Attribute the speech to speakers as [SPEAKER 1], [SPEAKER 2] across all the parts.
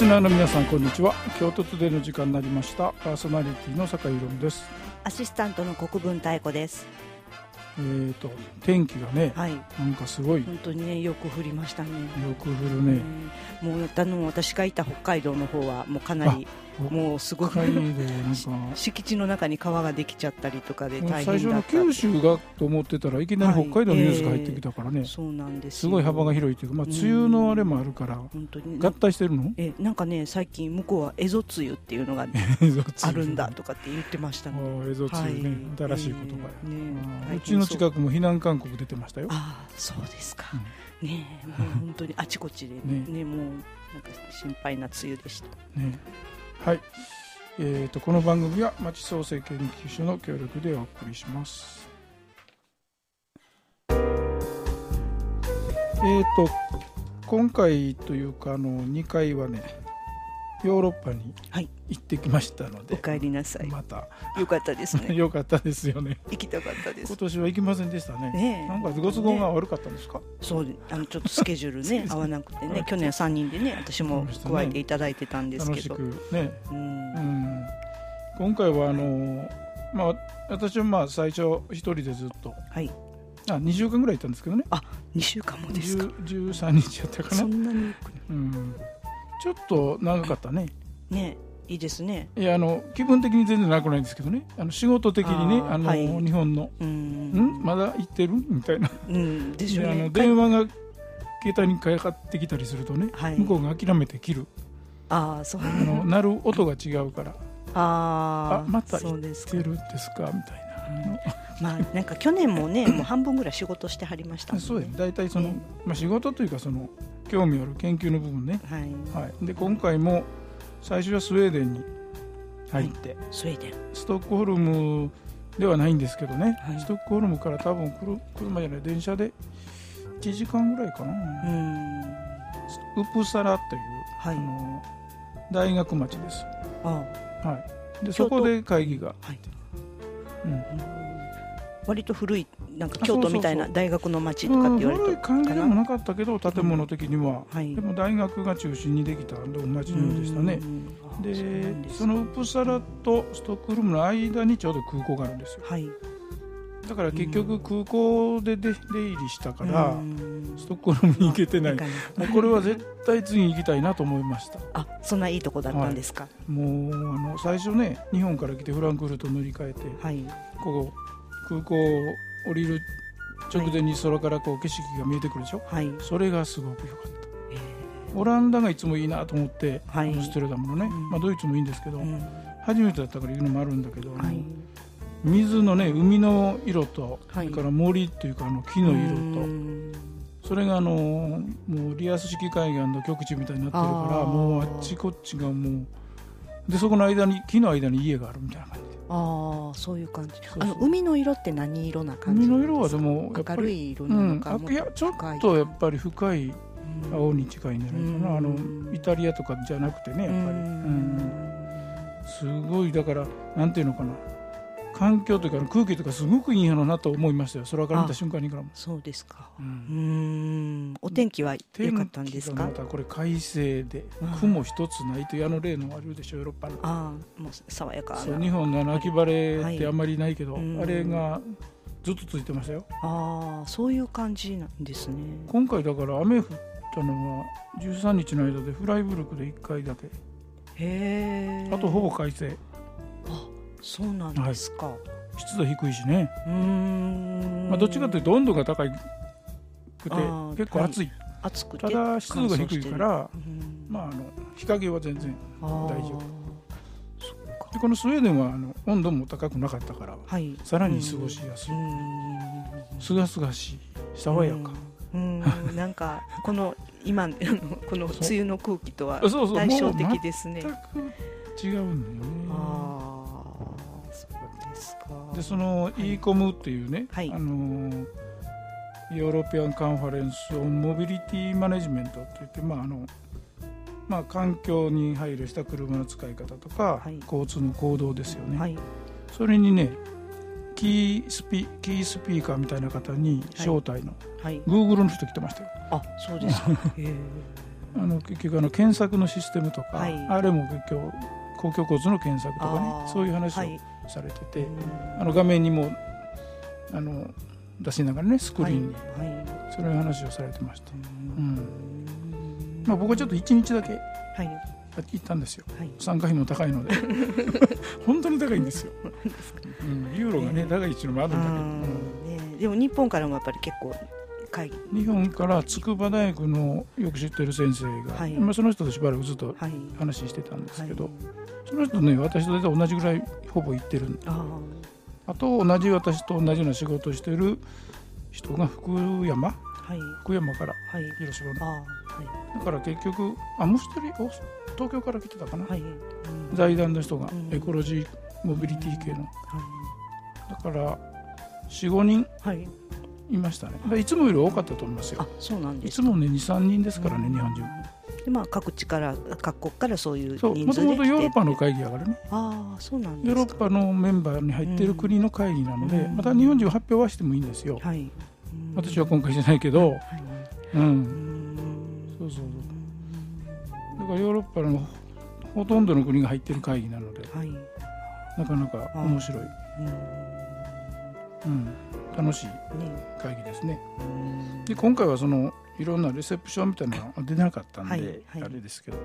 [SPEAKER 1] スナーの皆さんこんにちは。京都トゥデイの時間になりました。パーソナリティの坂井宏美です。
[SPEAKER 2] アシスタントの国分太子です。
[SPEAKER 1] 天気がね、
[SPEAKER 2] はい、
[SPEAKER 1] なんかすごい
[SPEAKER 2] 本当にね、よく降りましたね。
[SPEAKER 1] よく降るね。
[SPEAKER 2] もう私がいた北海道の方はもうかなりもうすごく敷地の中に川ができちゃったりとかで大変だった。
[SPEAKER 1] 最初の九州がと思ってたらいきなり北海道のニュースが入ってきたからね、
[SPEAKER 2] そうなんですよ。
[SPEAKER 1] すごい幅が広いというか、梅雨のあれもあるから
[SPEAKER 2] 本当に
[SPEAKER 1] 合体してるの。
[SPEAKER 2] なんかね、最近向こうはエゾ梅雨っていうのがあるんだとかって言ってましたね。
[SPEAKER 1] エゾ梅雨ね、新しい言葉や。うちの近くも避難勧告出てましたよ。
[SPEAKER 2] ああ、そうですか。ねえ、もう本当にあちこちでね、もうなんか心配な梅雨でした
[SPEAKER 1] ね。はい、この番組は町創生研究所の協力でお送りします。今回というか2回はね、ヨーロッパに行ってきましたので、
[SPEAKER 2] お帰りなさい。
[SPEAKER 1] また
[SPEAKER 2] よかったですね。
[SPEAKER 1] よかったですよね。
[SPEAKER 2] 行きたかったです。
[SPEAKER 1] 今年は行きませんでしたね。なんかご都合が悪かったんですか。
[SPEAKER 2] そう、ちょっとスケジュールね合わなくてね、去年は3人でね、私も加えていただいてたんですけど、
[SPEAKER 1] 楽しくね。今回は私は最初一人でずっと、2週間ぐらい行ったんですけどね。
[SPEAKER 2] 2週間もですか。
[SPEAKER 1] 13日やったかな。
[SPEAKER 2] そんなに
[SPEAKER 1] ちょっと長かったね。
[SPEAKER 2] ね、いいですね。
[SPEAKER 1] いや、気分的に全然長くないんですけどね、仕事的にね、日本のまだ行ってるみたいな、
[SPEAKER 2] でしょうね。
[SPEAKER 1] 電話が携帯にかかってきたりするとね、向こうが諦めて切る。
[SPEAKER 2] そう
[SPEAKER 1] 鳴る音が違うから、また行ってるんですかみたい
[SPEAKER 2] な。なんか去年もね、もう半分ぐらい仕事してはりましたもんね。
[SPEAKER 1] そうです。大体仕事というか興味ある研究の部分ね。で今回も最初はスウェーデンに入って、
[SPEAKER 2] スウェーデン、
[SPEAKER 1] ストックホルムではないんですけどね、ストックホルムから多分車じゃない電車で1時間ぐらいかな。ウプサラという、大学町です。でそこで会議が、
[SPEAKER 2] 割と古い、なんか京都みたいな大学の町とかって言われると、
[SPEAKER 1] 古い感じでもなかったけど、建物的には、でも大学が中心にできた町のようでしたね。でそのウプサラとストックホルムの間にちょうど空港があるんですよ。だから結局空港で出入りしたから、ストックホルムに行けてない。もうこれは絶対次に行きたいなと思いました。
[SPEAKER 2] そんないいとこだったんですか。
[SPEAKER 1] もう最初ね、日本から来てフランクフルト乗り換えて、ここ空港を降りる直前に空からこう景色が見えてくるでしょ。それがすごく良かった。オランダがいつもいいなと思って、アムステルダムのね、ドイツもいいんですけど、初めてだったから言うのもあるんだけど、水のね、海の色と、それから森っていうか木の色と、それがもうリアス式海岸の極地みたいになってるから、もうあっちこっちがもうで、そこの間に木の間に家があるみたいな感じで。
[SPEAKER 2] そういう感じ。海の色って何色な感じ？
[SPEAKER 1] 海の色はでも
[SPEAKER 2] 明るい色なのか、
[SPEAKER 1] いやちょっとやっぱり深い青に近いんじゃないかな。イタリアとかじゃなくてね、やっぱりすごい、だからなんていうのかな、環境というか空気とかすごくいいやろなと思いましたよ。空から見た瞬間にからも。
[SPEAKER 2] そうですか。お天気は良かったんですか。
[SPEAKER 1] 天気がまたこれ快晴で、雲一つないという例のあるでしょ、ヨーロッパの。
[SPEAKER 2] もう爽やかな。
[SPEAKER 1] 日本の秋晴れってあんまりないけど、あれがずっとついてましたよ。
[SPEAKER 2] そういう感じなんですね。
[SPEAKER 1] 今回だから雨降ったのは13日の間でフライブルクで1回だけ。あとほぼ快晴。
[SPEAKER 2] そうなんですか。
[SPEAKER 1] 湿度低いしね。どっちかというと温度が高くて結構暑い。
[SPEAKER 2] 暑くて
[SPEAKER 1] ただ湿度が低いから、日陰は全然大丈夫で、このスウェーデンは温度も高くなかったから、さらに過ごしやすい。すがすがしい、爽やか。
[SPEAKER 2] なんか今この梅雨の空気とは対照的ですね。
[SPEAKER 1] 全く違うんだよね。でその ECOM っていうね、ヨーロピアンカンファレンス・オン・モビリティ・マネジメントといって、環境に配慮した車の使い方とか、交通の行動ですよね。それにね、キースピーカーみたいな方に招待の、Google の人来てましたよ。
[SPEAKER 2] そうですか。
[SPEAKER 1] 結局検索のシステムとか、はい、あれも結局公共交通の検索とかね、そういう話をされてて、画面にも出しながらね、スクリーンに、そういう話をされてました。僕はちょっと1日だけ行ったんですよ、参加費も高いので本当に高いんですよユーロがね高いっていうのもあるんだけど、
[SPEAKER 2] でも日本からもやっぱり結構
[SPEAKER 1] 日本から筑波大学のよく知ってる先生が、その人としばらくずっと話してたんですけど、その人ね、私と同じぐらいほぼ行ってるんで、あと私と同じような仕事をしてる人が福山から広島の、だから結局もう一人東京から来てたかな、財団の人がエコロジーモビリティ系の、だから 4,5 人いましたね。いつもより多かったと思いますよ。
[SPEAKER 2] そうなんですか。
[SPEAKER 1] いつもね 2,3 人ですからね、日本人
[SPEAKER 2] で、各国からそういう人数で来て、
[SPEAKER 1] もともとヨーロッパの会議やからね。
[SPEAKER 2] そうなんですか。
[SPEAKER 1] ヨーロッパのメンバーに入っている国の会議なので、また日本人は発表はしてもいいんですよ、私は今回じゃないけど、そうだからヨーロッパのほとんどの国が入っている会議なので、なかなか面白い、楽しい会議ですね。で今回はいろんなレセプションみたいなのが出なかったんで、あれですけどね、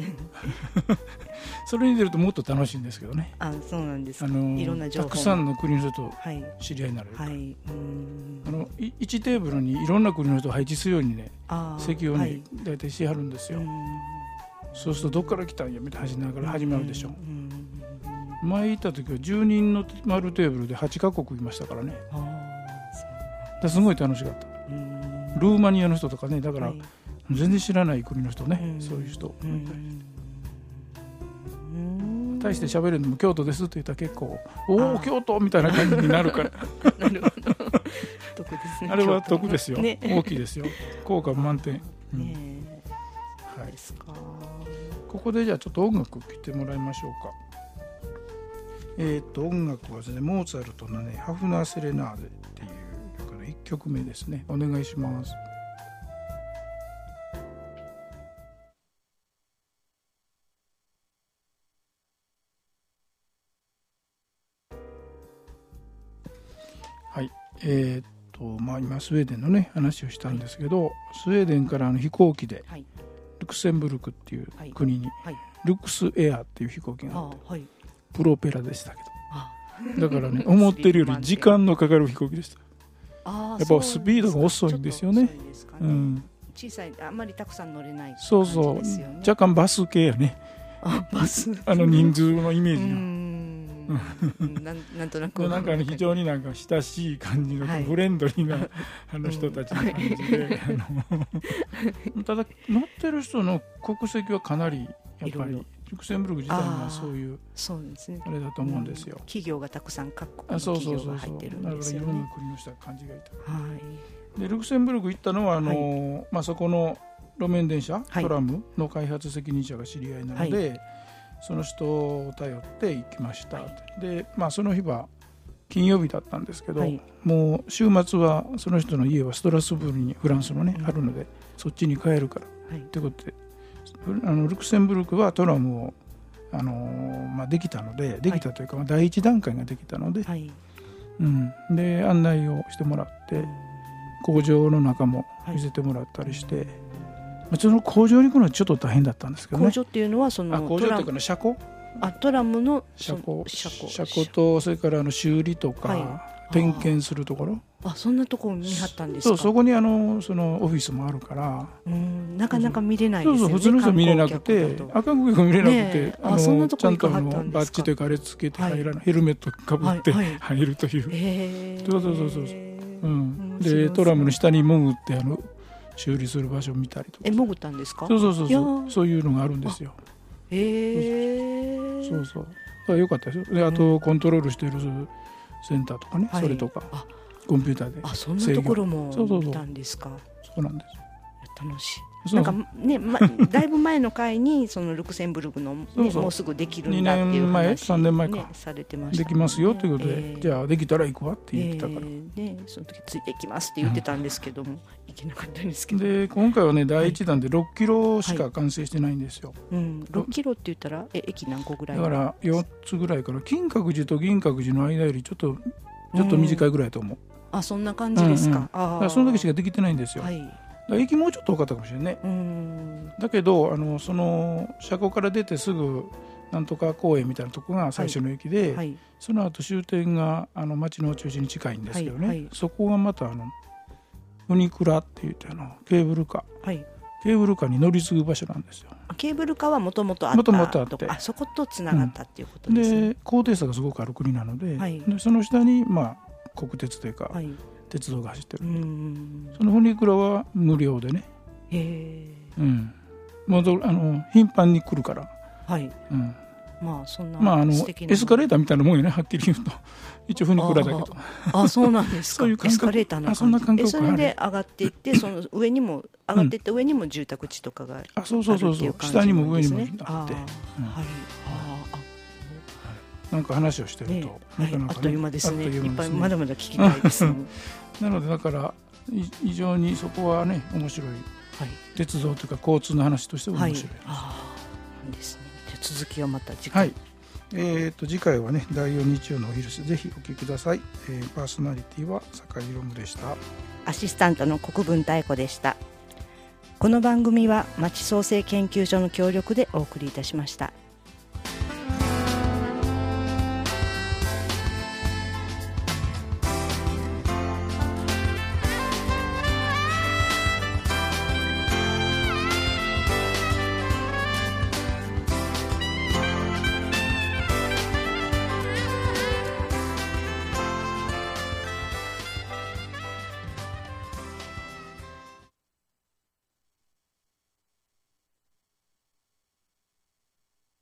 [SPEAKER 1] それに出るともっと楽しいんですけどね。
[SPEAKER 2] そうなんですか。いろんな情報
[SPEAKER 1] たくさんの国の人と知り合いになれるから、1テーブルにいろんな国の人を配置するようにね、席をね大体してはるんですよ。そうするとどっから来たんやみたいな話ながら始まるでしょ。前行った時は10人の丸テーブルで8カ国いましたからね。すごい楽しかった。ルーマニアの人とかね、だから全然知らない国の人ね、そういう人大して喋るのも京都ですって言ったら結構おお京都みたいな感じになるから
[SPEAKER 2] なるほど得ですね。
[SPEAKER 1] あれは得ですよ、大きいですよ、効果満点。ここでじゃあちょっと音楽聴いてもらいましょうか。音楽はですね、モーツァルトのねハフナーセレナーデっていう曲の1曲目ですね。お願いします。はい、今スウェーデンのね話をしたんですけど、スウェーデンから飛行機でルクセンブルクっていう国に、ルクスエアっていう飛行機があって、プロペラでしたけど、だからね思ってるより時間のかかる飛行機でした。やっぱスピードが遅いんですよね。
[SPEAKER 2] 小さい、あんまりたくさん乗れない感じ
[SPEAKER 1] ですよね。そう若干バス系やね。
[SPEAKER 2] バス
[SPEAKER 1] 人数のイメージ
[SPEAKER 2] がなんとなく
[SPEAKER 1] なんか非常になんか親しい感じの、フレンドリーな人たちの感じでただ乗ってる人の国籍はかなりやっぱりルクセンブルク自体はそういうあれだと思うんですよ。
[SPEAKER 2] 企業がたくさん各国の企業が入ってるんですよね。
[SPEAKER 1] だからいろんな国の人が感じがいた。でルクセンブルク行ったのはそこの路面電車、トラムの開発責任者が知り合いなので、その人を頼って行きました。でその日は金曜日だったんですけど、もう週末はその人の家はストラスブールにフランスのね、あるのでそっちに帰るからということで、ルクセンブルクはトラムをできたので、できたというか第一段階ができたので、で案内をしてもらって工場の中も見せてもらったりして、その工場に行くのはちょっと大変だったんですけどね。
[SPEAKER 2] 工場っていうのはその
[SPEAKER 1] 工場っていうか車庫、
[SPEAKER 2] トラムの
[SPEAKER 1] 車庫と、それから修理とか点検するところ、
[SPEAKER 2] そんなところ見張ったんですか。
[SPEAKER 1] そこにそのオフィスもあるから、
[SPEAKER 2] なかなか見れないですよね。
[SPEAKER 1] 普通の人見れなくて、赤国が見れなくて、ちゃんとバッジというかあれつけて入らない、ヘルメットかぶって入るという。でトラムの下に潜って修理する場所を見たりとか。
[SPEAKER 2] 潜ったんですか。
[SPEAKER 1] そういうのがあるんですよ。だからよかったですよ。であとコントロールしているセンターとかね、それとかコンピューターで
[SPEAKER 2] そんなところも見たんですか。
[SPEAKER 1] そうなんです。
[SPEAKER 2] 楽しい。 なんかね、だいぶ前の回にそのルクセンブルクの、ね、もうすぐできるんだっていう話、
[SPEAKER 1] 2年前3年前か、
[SPEAKER 2] ね、されてました、ね、
[SPEAKER 1] できますよということで、じゃあできたら行くわって言ってたから、
[SPEAKER 2] ね、その時ついていきますって言ってたんですけども、行けなかったんですけど、
[SPEAKER 1] で今回はね第1弾で6キロしか完成してないんですよ、
[SPEAKER 2] 6キロって言ったら駅何個ぐらい
[SPEAKER 1] だから4つぐらいから金閣寺と銀閣寺の間よりちょっと短いぐらいだと思う。
[SPEAKER 2] あ、そんな感じですか。
[SPEAKER 1] だからその時しかできてないんですよ、駅もうちょっと多かったかもしれないね。だけどその車庫から出てすぐなんとか公園みたいなとこが最初の駅で、その後終点が町の中心に近いんですけどね、そこがまたウニクラって言ってケーブルカー、ケーブルカーに乗り継ぐ場所なんですよ。
[SPEAKER 2] ケーブルカーはもともとあってそことつながったっていうことですね。
[SPEAKER 1] で高低差がすごくある国なので、でその下に国鉄というか、鉄道が走ってるんで、そのウニクラは無料でね、もう頻繁に来るから、
[SPEAKER 2] そんな素敵な
[SPEAKER 1] エスカレーターみたいなもんよね、はっきり言うと。一応ウニクラだけど。
[SPEAKER 2] あ、そうなんですか。
[SPEAKER 1] そういう感覚、
[SPEAKER 2] エスカレーターの感じ。それで上がっていってその上にも上がっていった上にも住宅地とかがあるっていう感じなんですね。
[SPEAKER 1] 下にも上にもあって、なんか話をしてると、
[SPEAKER 2] あっという間ですね。いっぱいまだまだ聞きたいですね。
[SPEAKER 1] なのでだから非常にそこはね面白い、鉄道というか交通の話として面白いです。
[SPEAKER 2] ですね。続きはまた次回。
[SPEAKER 1] 次回はね第4日曜のお昼ぜひお聞きください。パーソナリティは坂井宏夢でした。
[SPEAKER 2] アシスタントの国分太子でした。この番組は町創生研究所の協力でお送りいたしました。